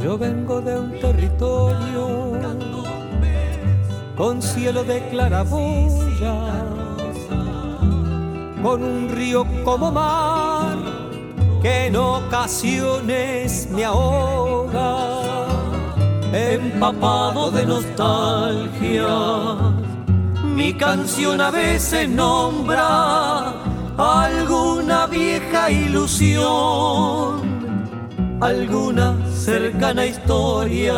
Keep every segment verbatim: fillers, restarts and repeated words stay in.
Yo vengo de un territorio con cielo de claraboya, con un río como mar que en ocasiones me ahoga, empapado de nostalgia. Mi canción a veces nombra alguna vieja ilusión, alguna cercana historia.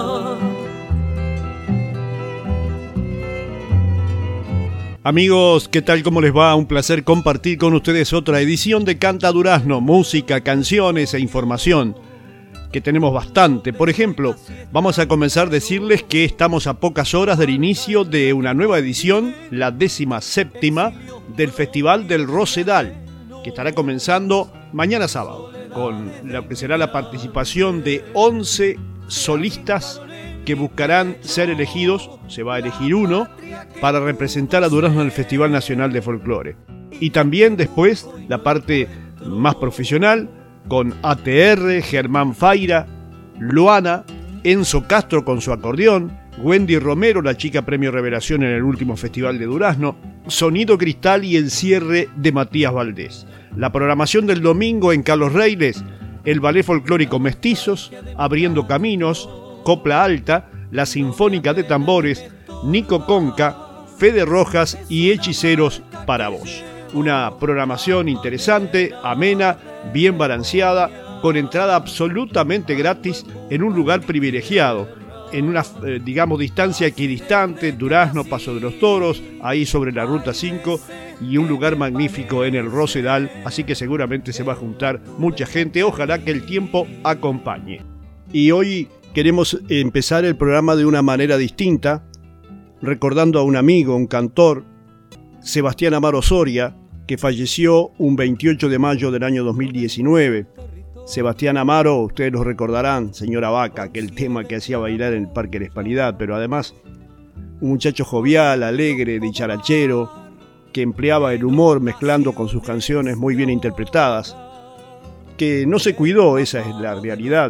Amigos, ¿qué tal? ¿Cómo les va? Un placer compartir con ustedes otra edición de Canta Durazno, música, canciones e información, que tenemos bastante. Por ejemplo, vamos a comenzar a decirles que estamos a pocas horas del inicio de una nueva edición, la décima séptima, del Festival del Rosedal, que estará comenzando mañana sábado, con lo que será la participación de once solistas que buscarán ser elegidos, se va a elegir uno, para representar a Durazno en el Festival Nacional de Folclore. Y también después la parte más profesional, con A T R, Germán Faira, Luana, Enzo Castro con su acordeón, Wendy Romero, la chica premio Revelación en el último Festival de Durazno, Sonido Cristal y el cierre de Matías Valdés. La programación del domingo en Carlos Reiles, el Ballet Folclórico Mestizos, Abriendo Caminos, Copla Alta, la Sinfónica de Tambores, Nico Conca, Fede Rojas y Hechiceros para Vos. Una programación interesante, amena, bien balanceada, con entrada absolutamente gratis en un lugar privilegiado, en una, eh, digamos, distancia equidistante, Durazno, Paso de los Toros, ahí sobre la Ruta cinco, y un lugar magnífico en el Rosedal, así que seguramente se va a juntar mucha gente, ojalá que el tiempo acompañe. Y hoy queremos empezar el programa de una manera distinta, recordando a un amigo, un cantor, Sebastián Amaro Soria, que falleció un veintiocho de mayo del año dos mil diecinueve. Sebastián Amaro, ustedes lo recordarán, Señora Vaca, aquel tema que hacía bailar en el Parque La Hispanidad, pero además un muchacho jovial, alegre, dicharachero, que empleaba el humor mezclando con sus canciones muy bien interpretadas, que no se cuidó, esa es la realidad.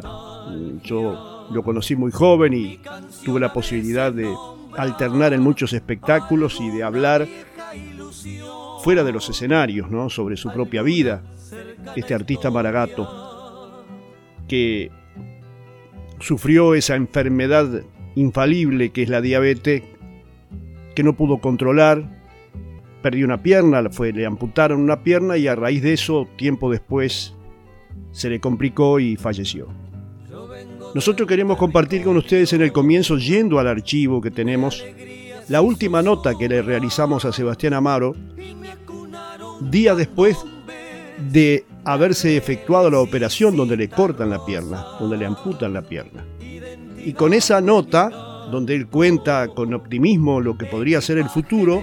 Yo lo conocí muy joven y tuve la posibilidad de alternar en muchos espectáculos y de hablar fuera de los escenarios, ¿no?, sobre su propia vida. Este artista maragato que sufrió esa enfermedad infalible que es la diabetes, que no pudo controlar, perdió una pierna, fue, le amputaron una pierna y a raíz de eso, tiempo después, se le complicó y falleció. Nosotros queremos compartir con ustedes en el comienzo, yendo al archivo que tenemos, la última nota que le realizamos a Sebastián Amaro, día después de haberse efectuado la operación donde le cortan la pierna, donde le amputan la pierna. Y con esa nota, donde él cuenta con optimismo lo que podría ser el futuro,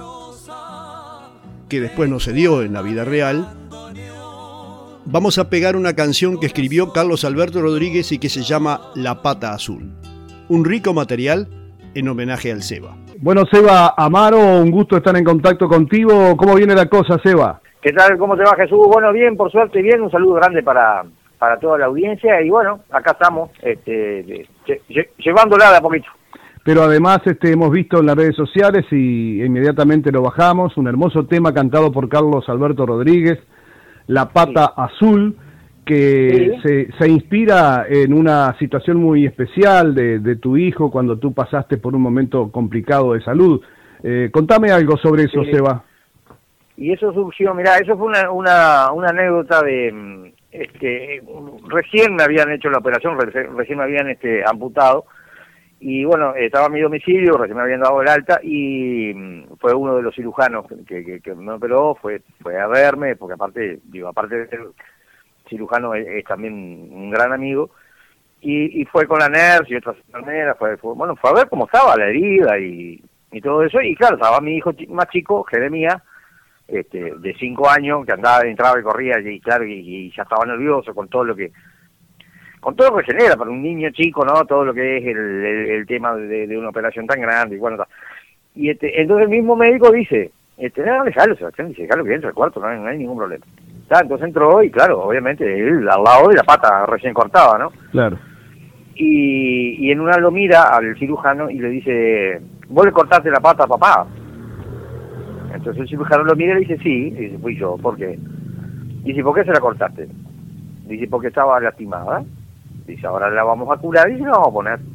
que después no se dio en la vida real, vamos a pegar una canción que escribió Carlos Alberto Rodríguez y que se llama La Pata Azul. Un rico material en homenaje al Seba. Bueno, Seba Amaro, un gusto estar en contacto contigo. ¿Cómo viene la cosa, Seba? ¿Qué tal? ¿Cómo te va, Jesús? Bueno, bien, por suerte, bien. Un saludo grande para, para toda la audiencia. Y bueno, acá estamos, este, lle, lle, llevándola de a poquito. Pero además este, hemos visto en las redes sociales y inmediatamente lo bajamos, un hermoso tema cantado por Carlos Alberto Rodríguez, La Pata sí. Azul, que sí. se, se inspira en una situación muy especial de, de tu hijo cuando tú pasaste por un momento complicado de salud. Eh, contame algo sobre eso, sí. Seba. Y eso surgió, mirá, eso fue una, una, una anécdota de, este, recién me habían hecho la operación, recién, recién me habían este, amputado, y bueno, estaba en mi domicilio, recién me habían dado el alta, y fue uno de los cirujanos que, que, que me operó, fue, fue a verme, porque aparte, digo, aparte de ser cirujano es, es también un gran amigo, y, y fue con la nurse y otras enfermeras, fue, fue, bueno, fue a ver cómo estaba la herida y, y todo eso, y claro, estaba mi hijo más chico, Jeremías, este, de cinco años, que andaba, entraba y corría, y claro, y, y ya estaba nervioso con todo lo que, con todo lo que genera para un niño chico, ¿no? Todo lo que es el, el, el tema de, de una operación tan grande, y bueno, y este, entonces el mismo médico dice, este, no, dejalo, Sebastián, dice, dejalo que entre al cuarto, no hay, no hay ningún problema. ¿Tá? Entonces entró y claro, obviamente, él al lado de la pata recién cortada, ¿no? Claro. y, y en una lo mira al cirujano y le dice, ¿vos le cortaste la pata a papá? Entonces el cirujano lo mira y le dice, sí. Y dice, fui yo, ¿por qué? Dice, ¿por qué se la cortaste? Dice, porque estaba lastimada. Dice, ahora la vamos a curar y se la vamos a poner.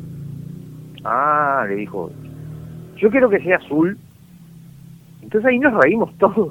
Ah, le dijo, yo quiero que sea azul. Entonces ahí nos reímos todos.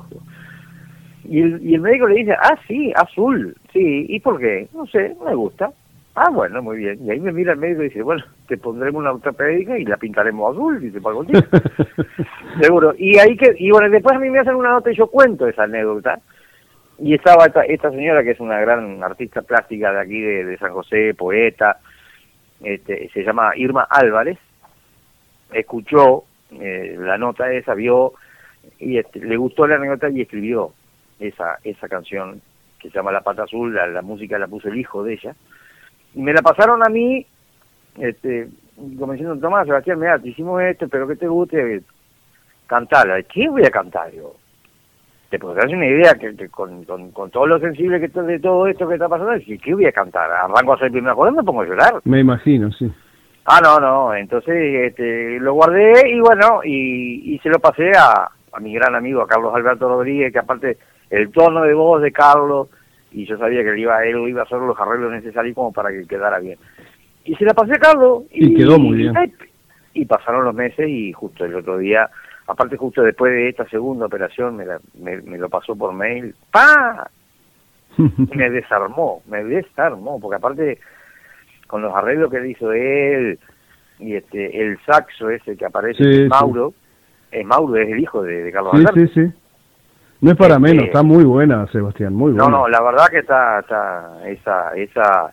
Y el, y el médico le dice, ah, sí, azul. Sí, ¿y por qué? No sé, me gusta. Ah, bueno, muy bien. Y ahí me mira el médico y dice, bueno, te pondremos una ortopédica y la pintaremos azul, dice, para contigo. Seguro. Y ahí que, y bueno, después a mí me hacen una nota y yo cuento esa anécdota. Y estaba esta, esta señora que es una gran artista plástica de aquí de, de San José, poeta, este, se llama Irma Álvarez, escuchó eh, la nota esa, vio, y este, le gustó la anécdota y escribió esa esa canción que se llama La Pata Azul. La, la música la puso el hijo de ella. Y me la pasaron a mí, este, como diciendo, Tomás, Sebastián, mira, te hicimos esto, pero que te guste, cantarla. ¿Qué voy a cantar yo? Te podrás hacer una idea que, que con, con, con todo lo sensible que estoy de todo esto que está pasando, ¿qué voy a cantar? Arranco a hacer el primer acorde, me pongo a llorar. Me imagino, sí. Ah, no, no, entonces este, lo guardé y bueno, y, y se lo pasé a, a mi gran amigo, a Carlos Alberto Rodríguez, que aparte el tono de voz de Carlos, y yo sabía que él iba, él iba a hacer los arreglos necesarios como para que quedara bien. Y se la pasé a Carlos. Y, y quedó muy bien. Y, y pasaron los meses y justo el otro día, aparte justo después de esta segunda operación, me, la, me, me lo pasó por mail. ¡Pah! Me desarmó, me desarmó, porque aparte con los arreglos que le hizo él, y este el saxo ese que aparece, sí, es Mauro, sí. es Mauro, es el hijo de, de Carlos sí, Alberto. Sí, sí, no es para este, menos, está muy buena, Sebastián, muy buena. No, no, la verdad que está, está esa, esa,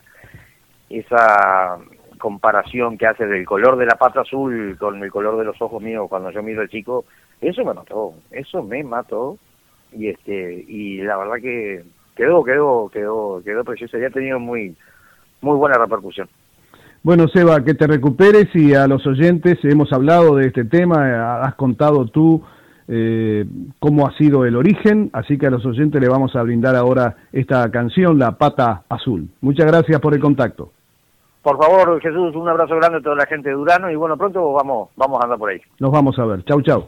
esa comparación que hace del color de la pata azul con el color de los ojos míos cuando yo miro al chico, eso me mató, eso me mató, y este, y la verdad que quedó, quedó, quedó, quedó precioso, ya ha tenido muy, muy buena repercusión. Bueno, Seba, que te recuperes, y a los oyentes hemos hablado de este tema, has contado tú eh, cómo ha sido el origen, así que a los oyentes le vamos a brindar ahora esta canción, La Pata Azul. Muchas gracias por el contacto. Por favor, Jesús, un abrazo grande a toda la gente de Durano, y bueno, pronto vamos, vamos a andar por ahí. Nos vamos a ver. Chau, chau.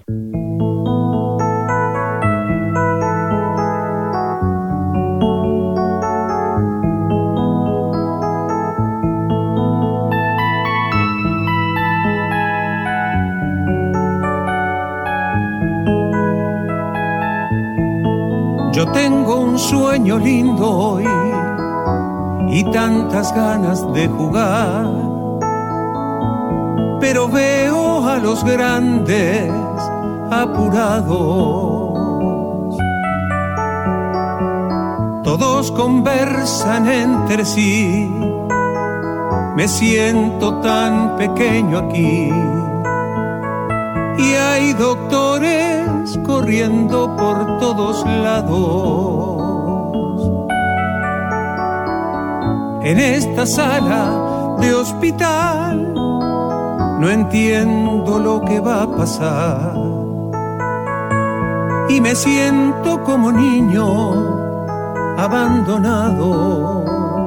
Yo tengo un sueño lindo hoy y tantas ganas de jugar, pero veo a los grandes apurados. Todos conversan entre sí, me siento tan pequeño aquí. Y hay doctores corriendo por todos lados. En esta sala de hospital no entiendo lo que va a pasar. Y me siento como niño abandonado.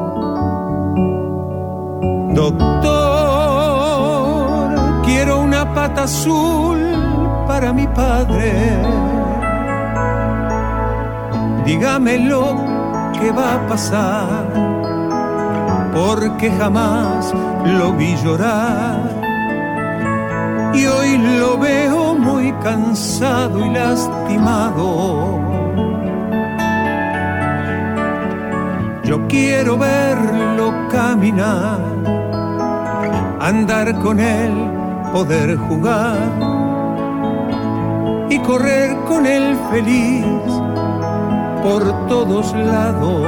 Doctor, quiero una pata azul para mi padre. Dígame lo que va a pasar, porque jamás lo vi llorar. Y hoy lo veo muy cansado y lastimado. Yo quiero verlo caminar, andar con él, poder jugar y correr con él feliz por todos lados.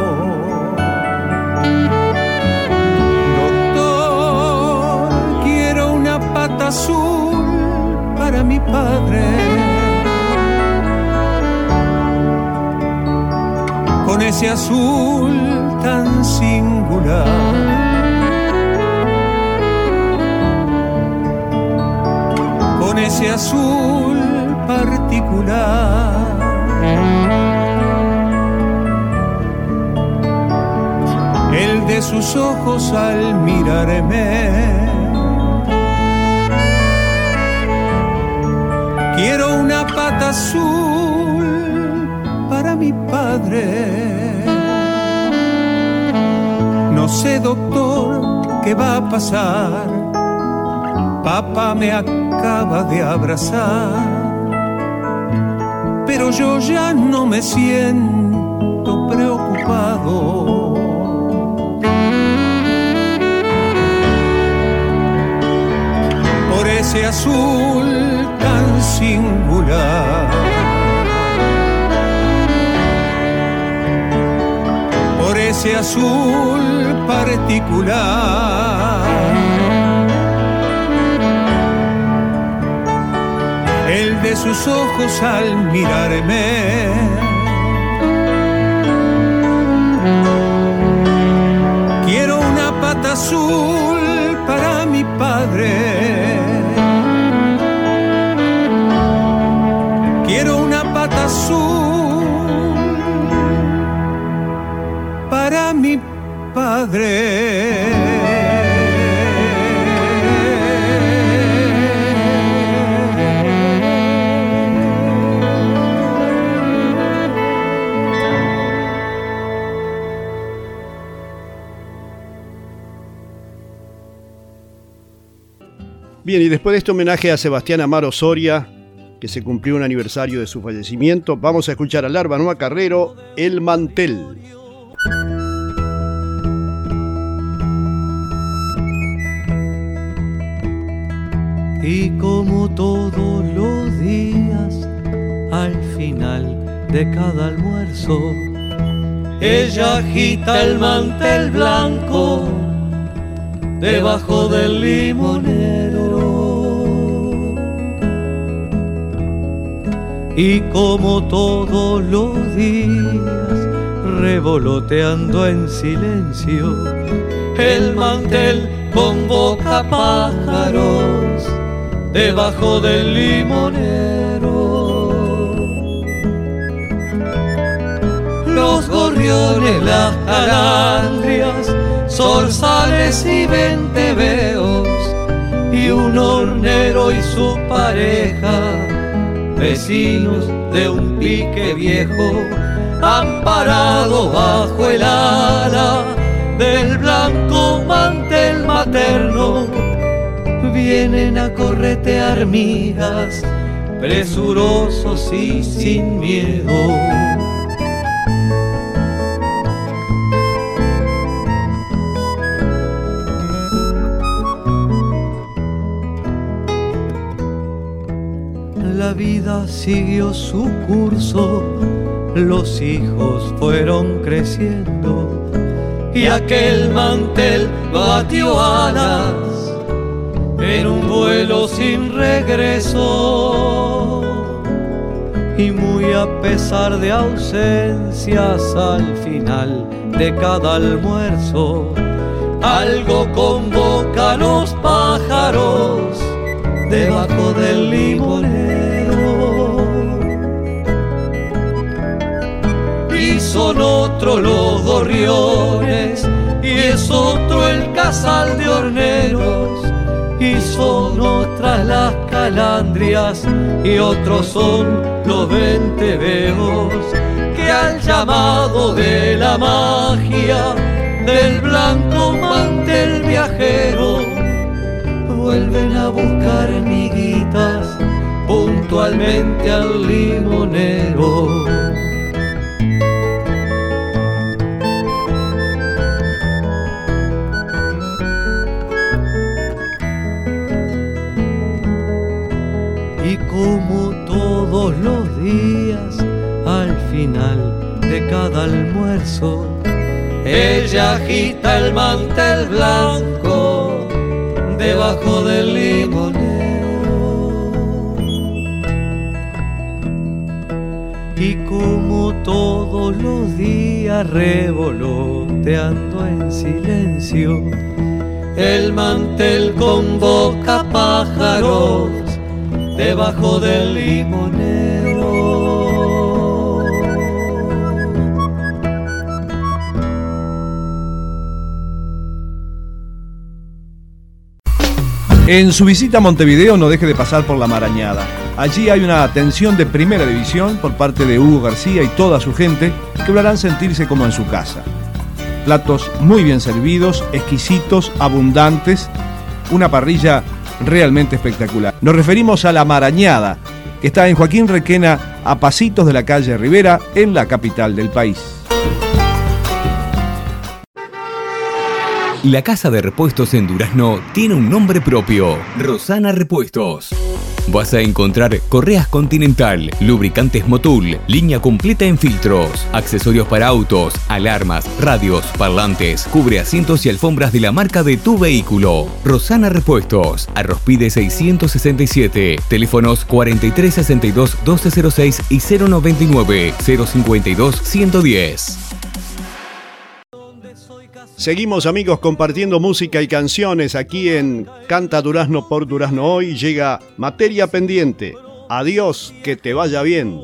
Doctor, quiero una pata azul para mi padre, con ese azul tan singular. Con ese azul particular. El de de sus ojos al mirarme. Quiero una pata azul para mi padre. No sé, doctor, qué va a pasar. Papá me acaba de abrazar, pero yo ya no me siento preocupado. Por ese azul tan singular, por ese azul particular, el de sus ojos al mirarme. Quiero una pata azul para mi padre. Quiero una pata azul para mi padre. Bien, y después de este homenaje a Sebastián Amaro Soria, que se cumplió un aniversario de su fallecimiento, vamos a escuchar a Larva Noa Carrero, El Mantel. Y como todos los días, al final de cada almuerzo, ella agita el mantel blanco debajo del limonero. Y como todos los días, revoloteando en silencio, el mantel convoca pájaros debajo del limonero. Los gorriones, las calandrias, zorzales y venteveos, y un hornero y su pareja, vecinos de un pique viejo, amparado bajo el ala del blanco mantel materno, vienen a corretear migas, presurosos y sin miedo. La vida siguió su curso, los hijos fueron creciendo, y aquel mantel batió alas en un vuelo sin regreso. Y muy a pesar de ausencias, al final de cada almuerzo, algo convoca a los pájaros debajo del limonero. Y son otros los gorriones, y es otro el casal de horneros, y son otras las calandrias, y otros son los venteveos, que al llamado de la magia del blanco mantel viajero vuelven a buscar miguitas puntualmente al limonero. Y como todos los días, al final de cada almuerzo, ella agita el mantel blanco debajo del limonero. Y como todos los días, revoloteando en silencio, el mantel convoca pájaros debajo del limonero. En su visita a Montevideo no deje de pasar por La Marañada. Allí hay una atención de primera división por parte de Hugo García y toda su gente que lo harán sentirse como en su casa. Platos muy bien servidos, exquisitos, abundantes, una parrilla realmente espectacular. Nos referimos a La Marañada, que está en Joaquín Requena, a pasitos de la calle Rivera, en la capital del país. La casa de repuestos en Durazno tiene un nombre propio: Rosana Repuestos. Vas a encontrar correas Continental, lubricantes Motul, línea completa en filtros, accesorios para autos, alarmas, radios, parlantes, cubre asientos y alfombras de la marca de tu vehículo. Rosana Repuestos, Arrospide seiscientos sesenta y siete, teléfonos cuarenta y tres sesenta y dos doce cero seis y cero noventa y nueve cero cincuenta y dos ciento diez. Seguimos, amigos, compartiendo música y canciones aquí en Canta Durazno por Durazno Hoy. Llega Materia Pendiente. Adiós, que te vaya bien.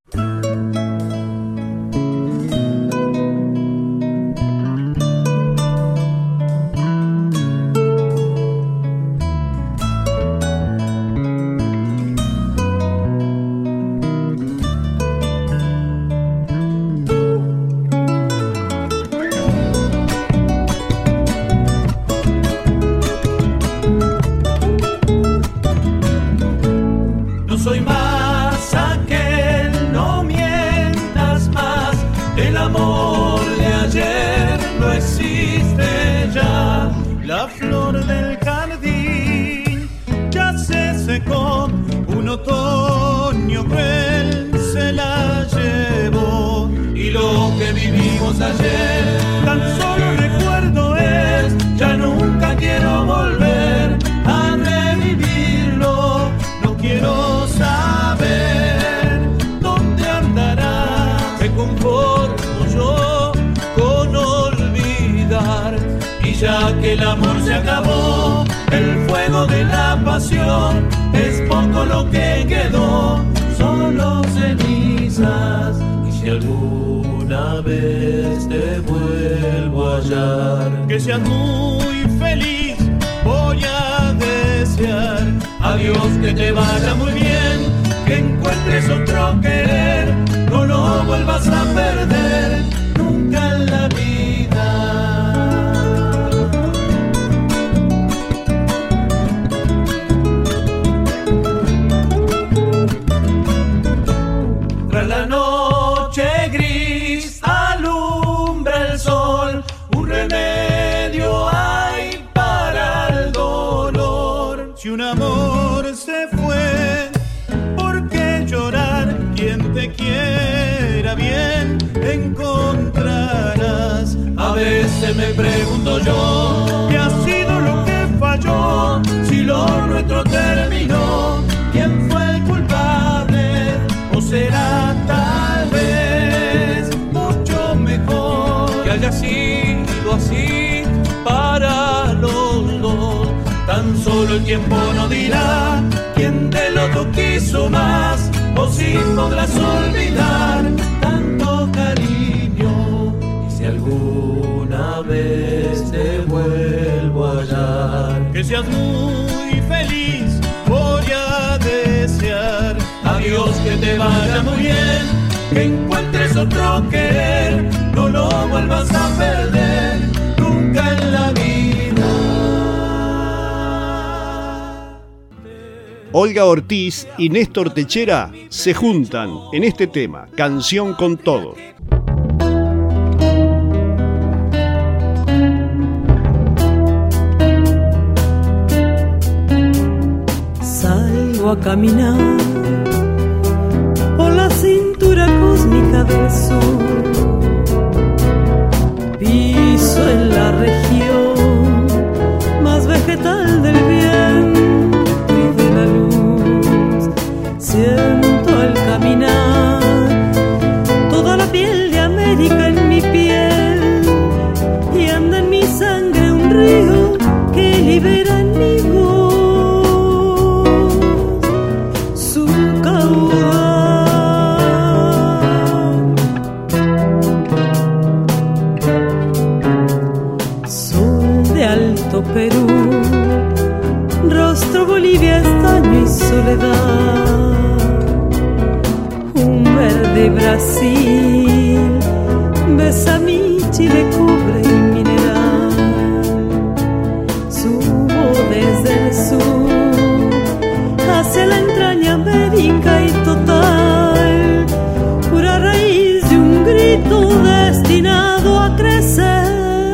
Que seas muy feliz, voy a desear a Dios que te vaya muy bien, que encuentres otro querer, no lo vuelvas a perder nunca en la vida. Tras la noche gris alumbra el sol, un remedio hay para el dolor. Si un amor se fue, ¿por qué llorar? Quien te quiera bien encontrarás. A veces me pregunto yo, ¿qué ha sido lo que falló? Si lo nuestro terminó, ¿quién fue el culpable? ¿O será tal vez mucho mejor que haya sido así para los dos? Tan solo el tiempo no dirá quién de los dos quiso más, o si podrás olvidar tanto cariño. Y si alguna vez te vuelvo a hallar, que seas muy feliz, voy a desear a Dios que te vaya muy bien, que encuentres otro querer, no lo vuelvas a perder nunca en la vida. Olga Ortiz y Néstor Techera se juntan en este tema, Canción con Todo. Salgo a caminar por la cintura cósmica del sur, piso en la región más vegetal del viento y de la luz. Siento al caminar toda la piel de América en mi piel, y anda en mi sangre un río que libera en mi voz su caudal. Sol de Alto Perú, Besamichi le cubre y mineral. Subo desde el sur hacia la entraña América y total, pura raíz de un grito destinado a crecer.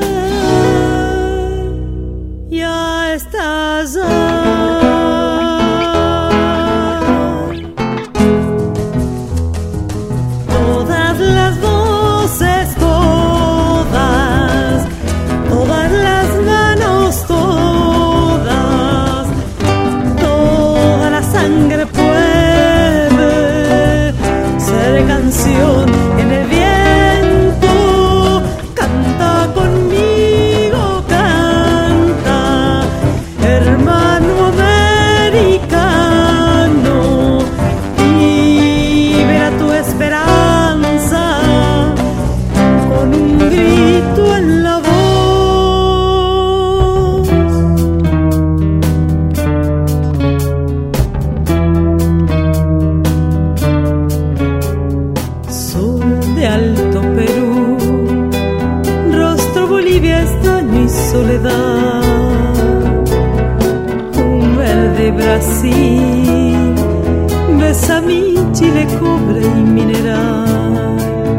Ya estás todas las voces, todas, todas las manos, todas, toda la sangre puede ser canción en el viento. Canta conmigo, canta, hermano americano, libera tu esperanza con un grito en la voz. Sol de Alto Perú, rostro Bolivia, estaño y soledad, un verde Brasil, Besamichi le cobre y mineral.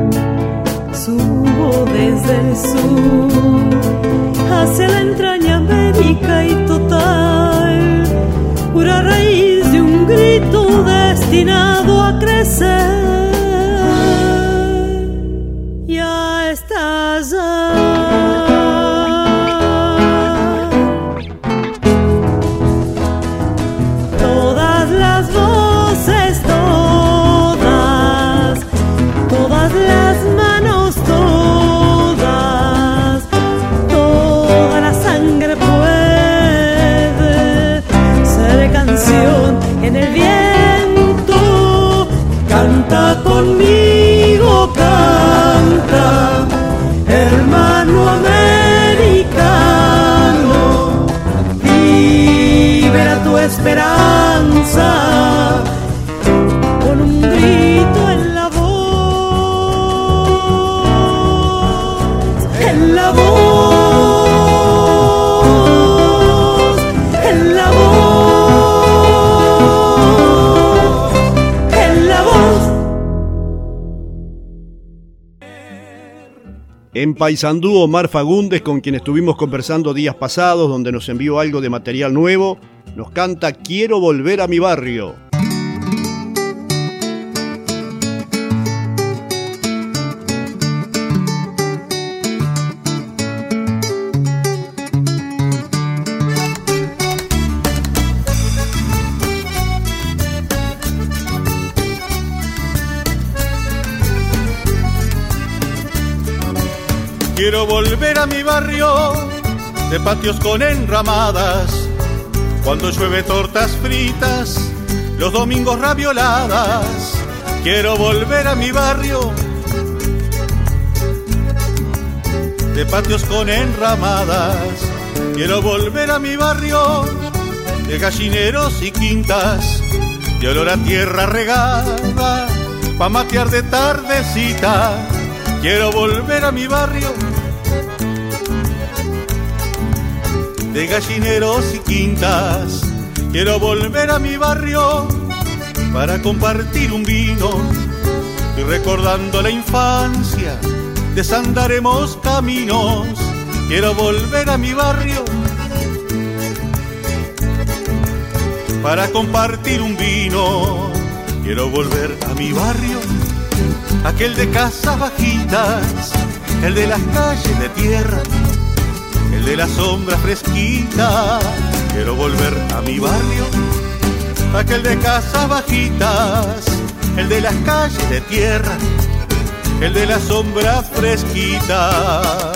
Subo desde el sur hacia la entraña América y total, pura raíz de un grito destinado a crecer. Ya estás todas las voces, todas, todas las manos, todas, toda la sangre puede ser canción en el viento. Canta conmigo, canta, hermano americano, libera tu esperanza con un grito en la voz, en la voz, en la voz, en la voz. En Paysandú, Omar Fagundes, con quien estuvimos conversando días pasados, donde nos envió algo de material nuevo, nos canta Quiero volver a mi barrio. Quiero volver a mi barrio de patios con enramadas, cuando llueve tortas fritas, los domingos ravioladas. Quiero volver a mi barrio de patios con enramadas. Quiero volver a mi barrio de gallineros y quintas, de olor a tierra regada, pa' matear de tardecita. Quiero volver a mi barrio de gallineros y quintas. Quiero volver a mi barrio para compartir un vino y recordando la infancia desandaremos caminos. Quiero volver a mi barrio para compartir un vino. Quiero volver a mi barrio, aquel de casas bajitas, el de las calles de tierra, el de la sombra fresquita. Quiero volver a mi barrio, aquel de casas bajitas, el de las calles de tierra, el de la sombra fresquita.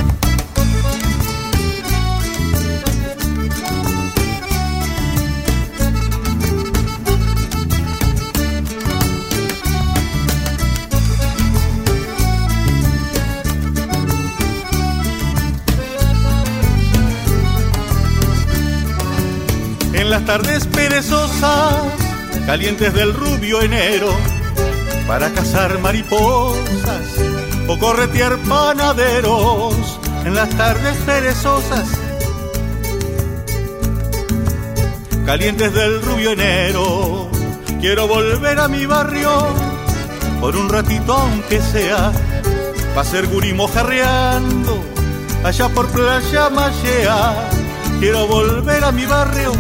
En las tardes perezosas, calientes del rubio enero, para cazar mariposas o corretear panaderos en las tardes perezosas, calientes del rubio enero. Quiero volver a mi barrio por un ratito aunque sea, pa' ser gurí mojarreando allá por Playa Machea. Quiero volver a mi barrio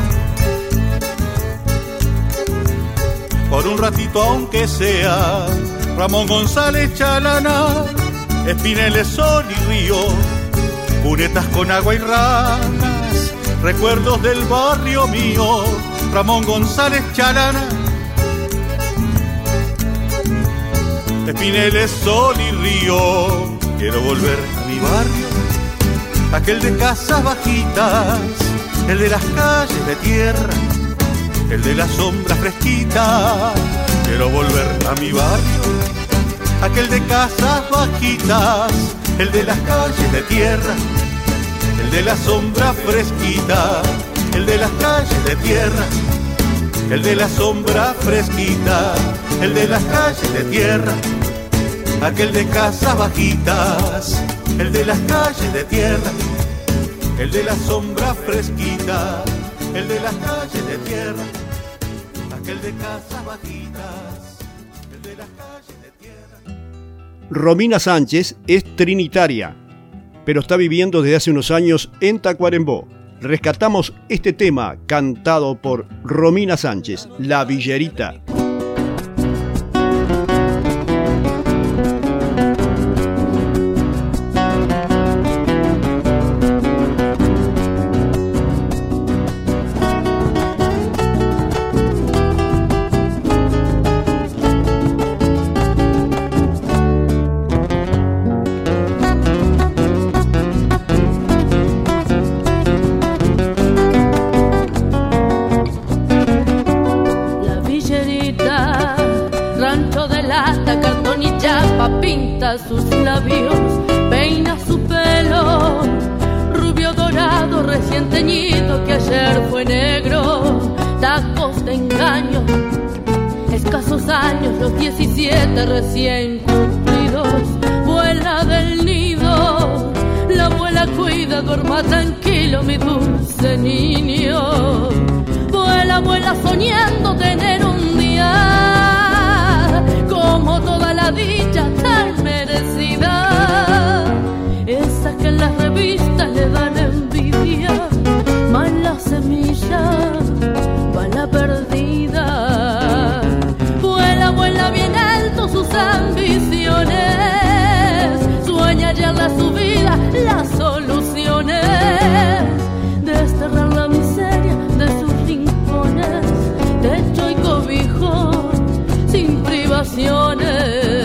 por un ratito aunque sea. Ramón González Chalana, Espineles, Sol y Río, cunetas con agua y ranas, recuerdos del barrio mío. Ramón González Chalana, Espineles, Sol y Río. Quiero volver a mi barrio, aquel de casas bajitas, el de las calles de tierra, el de la sombra fresquita. Quiero volver a mi barrio, aquel de casas bajitas, el de las calles de tierra, el de la sombra fresquita, el de las calles de tierra, el de la sombra fresquita, el de las calles de tierra, aquel de casas bajitas, el de las calles de tierra, el de la sombra fresquita, el de las calles de tierra, aquel de casas bajitas, el de las calles de tierra. Romina Sánchez es trinitaria, pero está viviendo desde hace unos años en Tacuarembó. Rescatamos este tema cantado por Romina Sánchez, La Villerita. Sus labios, peina su pelo, rubio dorado recién teñido que ayer fue negro, tacos de engaño, escasos años, los diecisiete recién cumplidos, vuela del nido, la abuela cuida, duerma tranquilo mi dulce niño, vuela, vuela soñando tener un día como toda la dicha tan merecida, esa que en las revistas le dan envidia, mala semilla, bala perdida, vuela, vuela bien alto sus ambiciones, sueña hallar su vida, las soluciones, desterrar la miseria de sus rincones, techo y cobijo sin privaciones.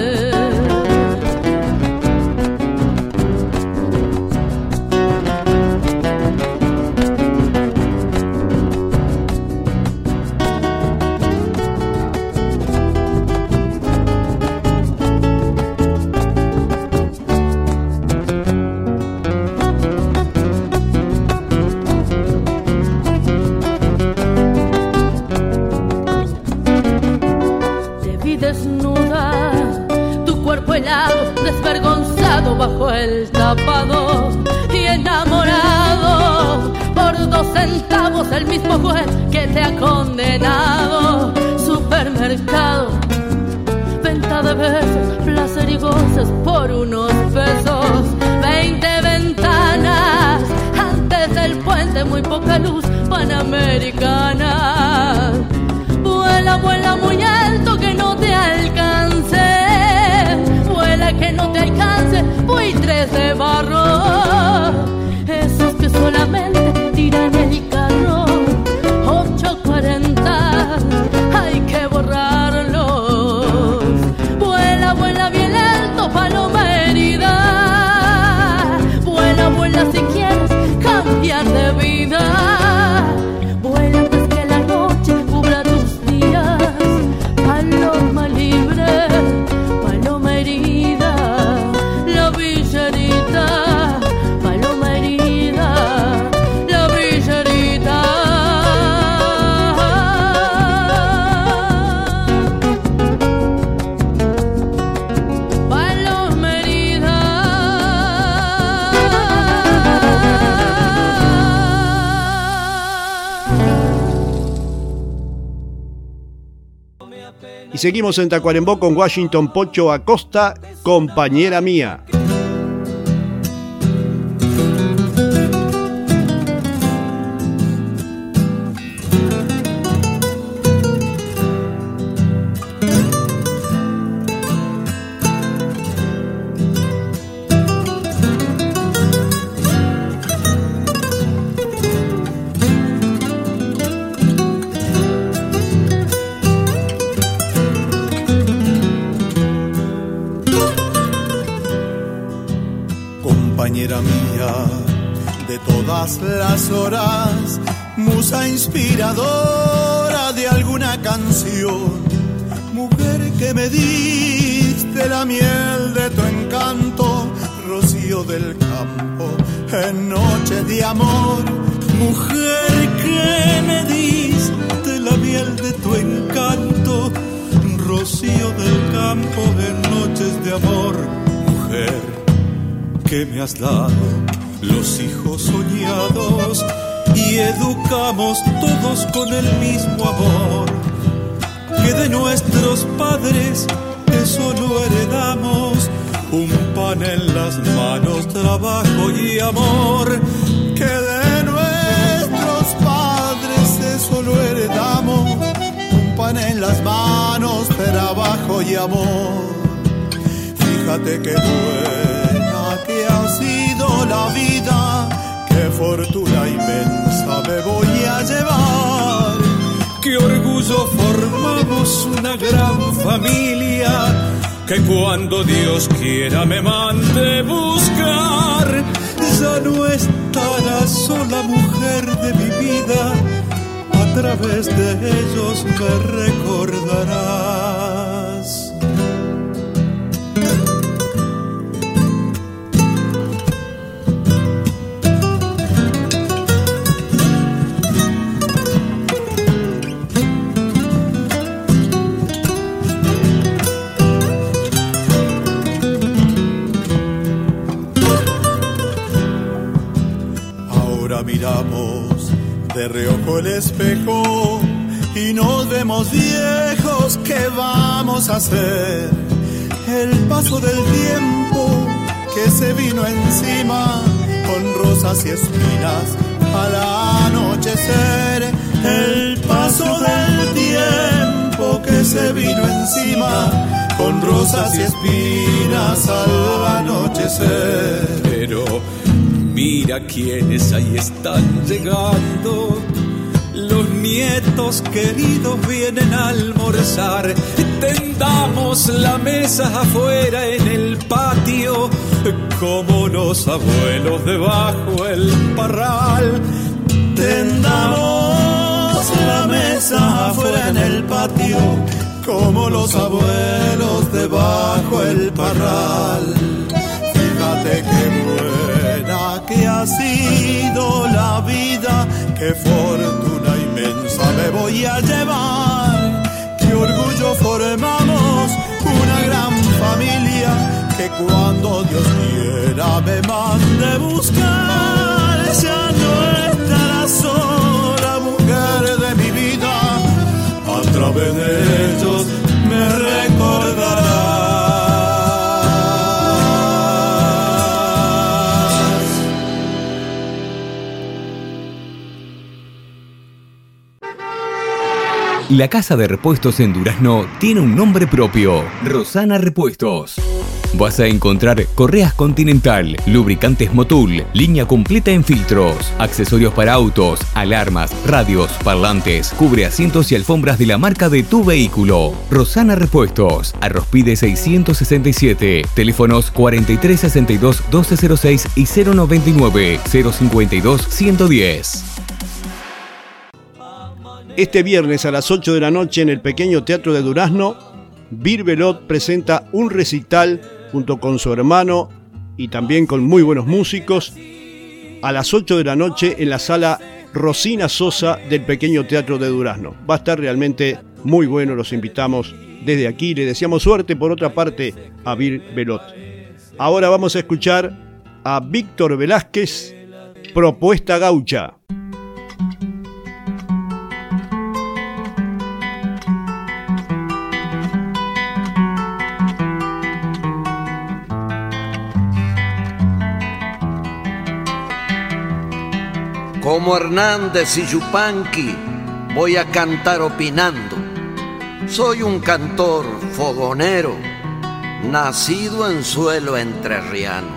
Desvergonzado bajo el tapado y enamorado por dos centavos el mismo juez que te ha condenado. Supermercado, venta de besos, placer y goces por unos pesos. Veinte ventanas antes del puente, muy poca luz panamericana. Vuela, vuela muy alto que no te alcance, que no te alcance, buitres de barro, esos que solamente tiran el carro, ocho cuarenta, hay que borrarlos, vuela, vuela bien alto, paloma herida, vuela, vuela si quieres cambiar de vida, vuela pues que la noche cubra tus días, paloma libre, paloma herida, la villerita, seguimos en Tacuarembó con Washington Pocho Acosta, Compañera Mía. Compañera mía de todas las horas, musa inspiradora de alguna canción, mujer que me diste la miel de tu encanto, rocío del campo en noche de amor, mujer que me diste la miel de tu encanto, rocío del campo en noches de amor, mujer que me has dado los hijos soñados y educamos todos con el mismo amor que de nuestros padres eso no heredamos, un pan en las manos, trabajo y amor, que de nuestros padres eso lo heredamos, un pan en las manos, trabajo y amor. Fíjate que buena que ha sido la vida, qué fortuna inmensa me voy a llevar, qué orgullo formamos una gran familia, que cuando Dios quiera me mande buscar, ya no estará sola mujer de mi vida, a través de ellos me recordarás. Miramos de reojo el espejo y nos vemos viejos, ¿qué vamos a hacer? El paso del tiempo que se vino encima con rosas y espinas al anochecer, el paso del tiempo que se vino encima con rosas y espinas al anochecer. Pero mira quienes ahí están llegando, los nietos queridos vienen a almorzar, tendamos la mesa afuera en el patio, como los abuelos debajo el parral. Tendamos la mesa afuera en el patio, como los abuelos debajo el parral. Fíjate que buena que ha sido la vida, qué fortuna inmensa me voy a llevar, qué orgullo formamos una gran familia, que cuando Dios quiera me mande buscar, ya no estará sola mujer de mi vida, a través de ellos me recordará. La casa de repuestos en Durazno tiene un nombre propio, Rosana Repuestos. Vas a encontrar correas Continental, lubricantes Motul, línea completa en filtros, accesorios para autos, alarmas, radios, parlantes, cubre asientos y alfombras de la marca de tu vehículo. Rosana Repuestos, Arrospide seiscientos sesenta y siete, teléfonos cuarenta y tres sesenta y dos doce cero seis y cero noventa y nueve cero cincuenta y dos ciento diez. Este viernes a las ocho de la noche en el Pequeño Teatro de Durazno, Bir Belot presenta un recital junto con su hermano y también con muy buenos músicos a las ocho de la noche en la sala Rosina Sosa del Pequeño Teatro de Durazno. Va a estar realmente muy bueno, los invitamos desde aquí, le deseamos suerte por otra parte a Bir Belot. Ahora vamos a escuchar a Víctor Velázquez, Propuesta Gaucha. Como Hernández y Yupanqui voy a cantar opinando. Soy un cantor fogonero, nacido en suelo entrerriano.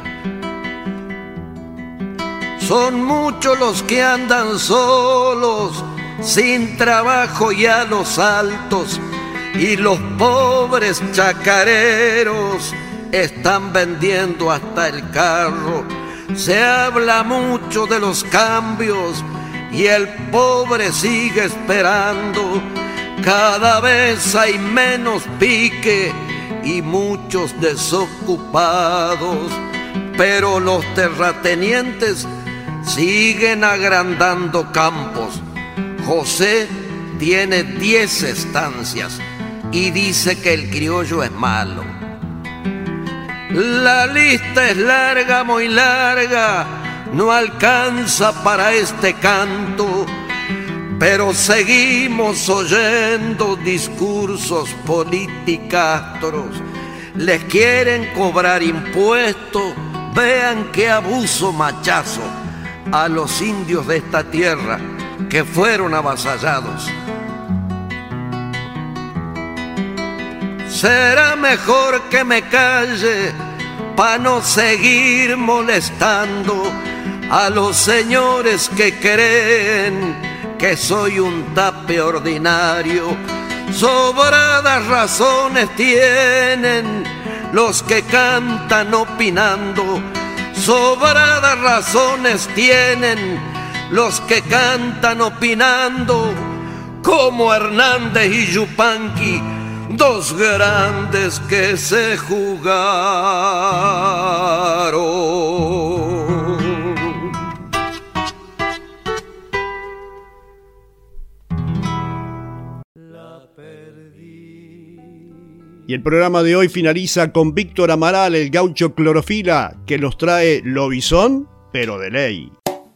Son muchos los que andan solos, sin trabajo y a los altos, y los pobres chacareros están vendiendo hasta el carro. Se habla mucho de los cambios y el pobre sigue esperando. Cada vez hay menos pique y muchos desocupados, pero los terratenientes siguen agrandando campos. José tiene diez estancias y dice que el criollo es malo. La lista es larga, muy larga, no alcanza para este canto, pero seguimos oyendo discursos politicastros. Les quieren cobrar impuestos, vean qué abuso machazo a los indios de esta tierra que fueron avasallados. Será mejor que me calle pa' no seguir molestando a los señores que creen que soy un tape ordinario. Sobradas razones tienen los que cantan opinando. Sobradas razones tienen los que cantan opinando, como Hernández y Yupanqui, dos grandes que se jugaron. Y el programa de hoy finaliza con Víctor Amaral, el gaucho clorofila, que nos trae Lobizón, pero de ley.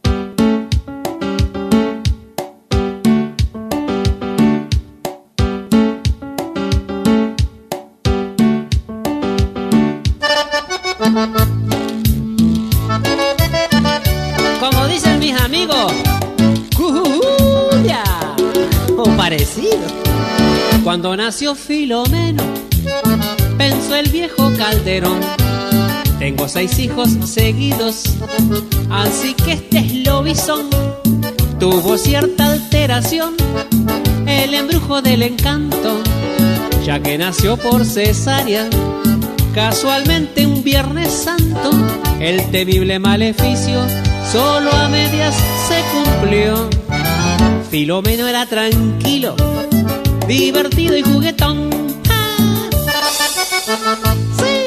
Como dicen mis amigos, ¡cuya! O parecido. Cuando nació Filomeno, pensó el viejo Calderón: tengo seis hijos seguidos, así que este es Lobizón. Tuvo cierta alteración el embrujo del encanto, ya que nació por cesárea. Casualmente un Viernes Santo, el temible maleficio solo a medias se cumplió. Filomeno era tranquilo, divertido y juguetón. ¡Ah! ¡Sí!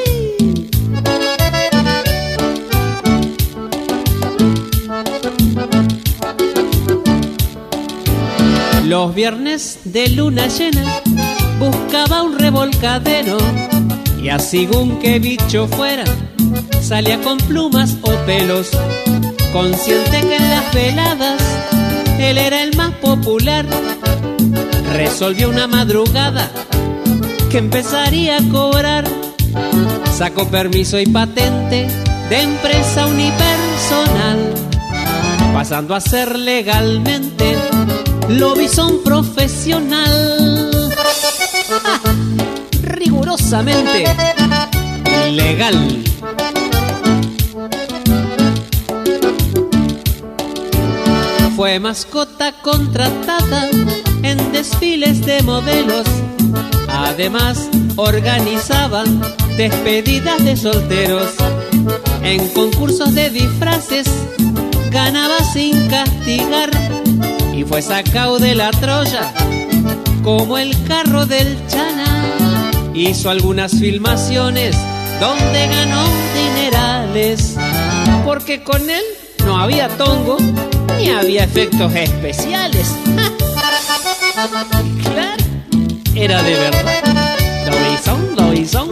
Los viernes de luna llena buscaba un revolcadero, y así según qué bicho fuera, salía con plumas o pelos. Consciente que en las veladas él era el más popular, resolvió una madrugada que empezaría a cobrar. Sacó permiso y patente de empresa unipersonal, pasando a ser legalmente lobizón profesional. ¡Ah! Rigurosamente legal. Fue mascota contratada en desfiles de modelos. Además organizaban despedidas de solteros. En concursos de disfraces ganaba sin castigar, y fue sacado de la Troya como el carro del Chana. Hizo algunas filmaciones donde ganó dinerales, porque con él no había tongo ni había efectos especiales. Claro, era de verdad. Lobizón, Lobizón.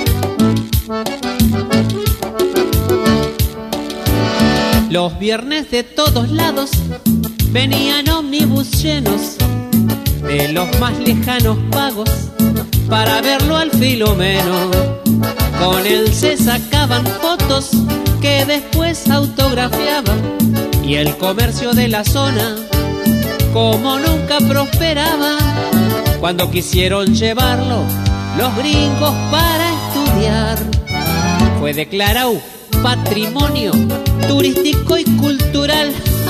Los viernes de todos lados venían ómnibus llenos de los más lejanos pagos para verlo al Filomeno. Con él se sacaban fotos que después autografiaban y el comercio de la zona como nunca prosperaba. Cuando quisieron llevarlo los gringos para estudiar, fue declarado patrimonio turístico y cultural.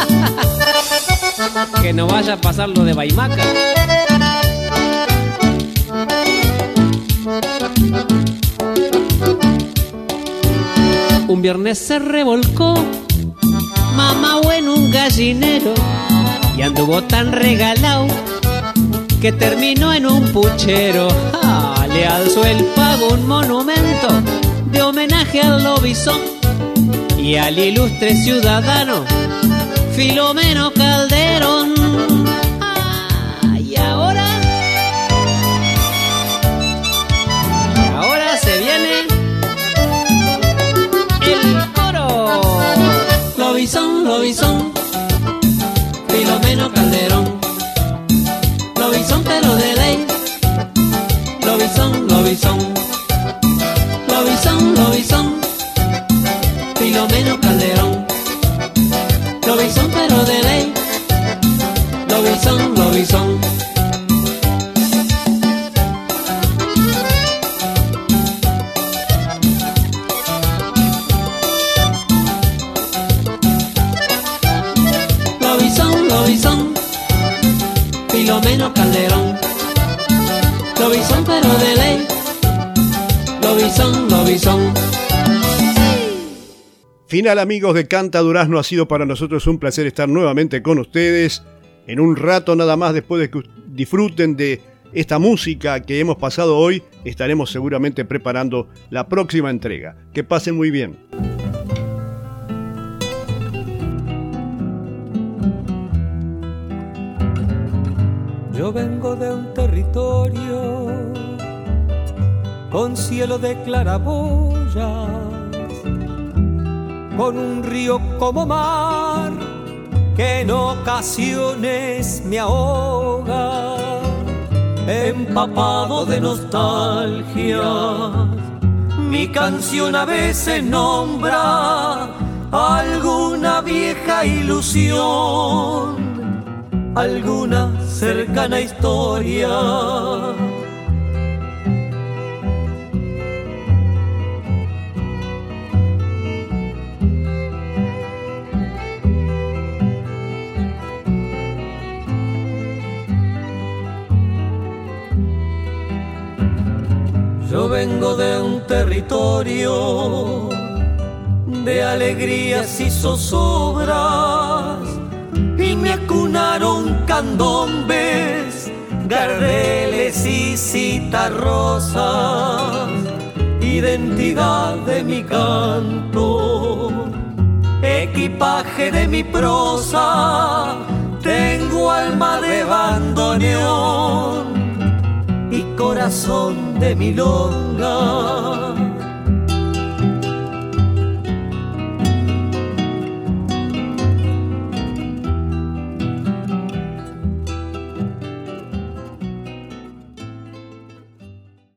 Que no vaya a pasar lo de Baimaca. Un viernes se revolcó mamá en un gallinero y anduvo tan regalado que terminó en un puchero. Ah, le alzó el pago un monumento de homenaje al lobizón y al ilustre ciudadano Filomeno Calderón. Ah, y ahora, y ahora se viene el coro. Lobizón, lobizón, Filomeno Calderón. Lobizón pero de ley. Lobizón, lobizón. Lobizón, lobizón, Filomeno Calderón. Lobizón pero de ley. Lobizón, lobizón. Lobizón, lobizón, Filomeno Calderón. Lobizón pero de ley. Lobizón, lobizón. Final, amigos de Canta Durazno, ha sido para nosotros un placer estar nuevamente con ustedes. En un rato nada más, después de que disfruten de esta música que hemos pasado hoy, estaremos seguramente preparando la próxima entrega. Que pasen muy bien. Yo vengo de un territorio con cielo de claraboyas, con un río como mar que en ocasiones me ahoga, empapado de nostalgia. Mi canción a veces nombra alguna vieja ilusión, alguna cercana historia. Yo vengo de un territorio de alegrías y zozobras, y me acunaron candombes, gardeles y citarrosas, identidad de mi canto, equipaje de mi prosa. Tengo alma de bandoneón y corazón de milonga.